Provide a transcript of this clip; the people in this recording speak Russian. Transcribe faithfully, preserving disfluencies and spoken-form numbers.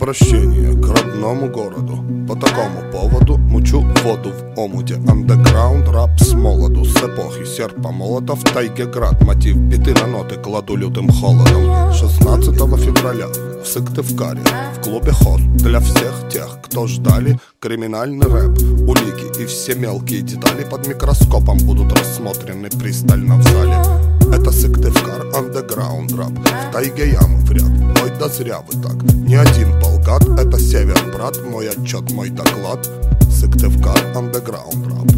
Обращение к родному городу. По такому поводу мучу воду в омуте. Андеграунд, рап с молоду. С эпохи серпа молота в тайге град. Мотив биты на ноты кладу лютым холодом. шестнадцатого февраля в Сыктывкаре в клубе хост для всех тех, кто ждали криминальный рэп. Улики и все мелкие детали под микроскопом будут рассмотрены пристально в зале. Это Сыктывкар, андеграунд рэп. В тайге ямы в ряд. Ой, да зря вы так. Не один полгад, это север, брат. Мой отчет, мой доклад. Сыктывкар, андеграунд рэп.